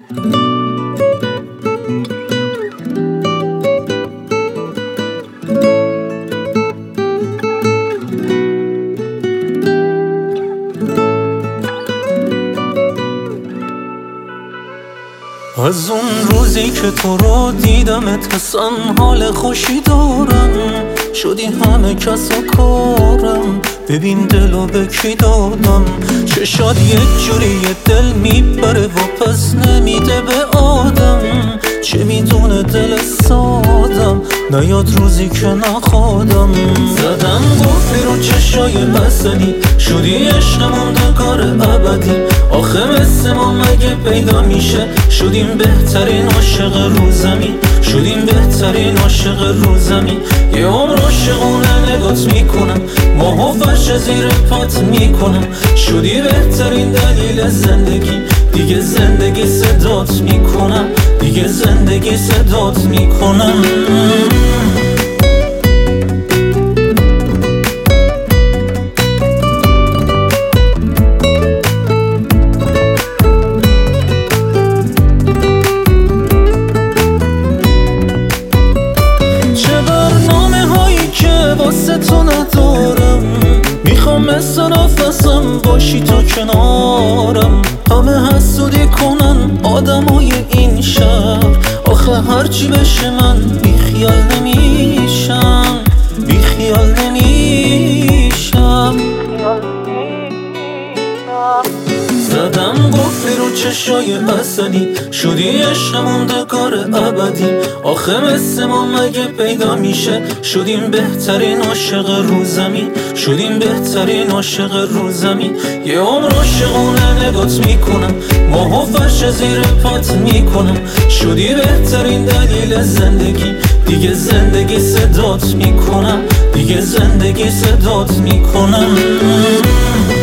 از اون روزی که تو رو دیدمت اصلا حال خوشی دارم، شدی همه کس و کارم، ببین دلو به کی دادم. چشات یک جوری دل میبره و پس نمیده به آدم، چه میدونه دل سادم نیاد روزی که نخوادم. زدم قفلی رو چشای بسنی، شدی عشق موندگار ابدی. آخه مثل ما مگه پیدا میشه؟ شدیم بهترین عاشق رو زمین، شدیم بهترین عاشق رو زمین. یه عمر عاشقونه نگات میکنم، ماه و فرش زیر پات میکنم. شدی بهترین دلیل زندگی، دیگه زندگی صدات میکنم، دیگه زندگی صدات میکنم. واسه تو ندارم، میخوام مثل نفسم باشی تو کنارم. همه حسودی کنن آدمای این شهر، آخه هرچی بشه من بیخیال نمیشم، بیخیال نمیشم. زدم قفلی رو چشای بسنی، شدی عشق موندگار ابدی. آخه مثل ما مگه پیدا میشه؟ شدیم بهترین عاشق رو زمین، شدیم بهترین عاشق رو زمین. یه عمر عاشقونه نگات میکنم، ماه و فرش زیر پات میکنم. شدی بهترین دلیل زندگی، دیگه زندگی صدات میکنم، دیگه زندگی صدات میکنم.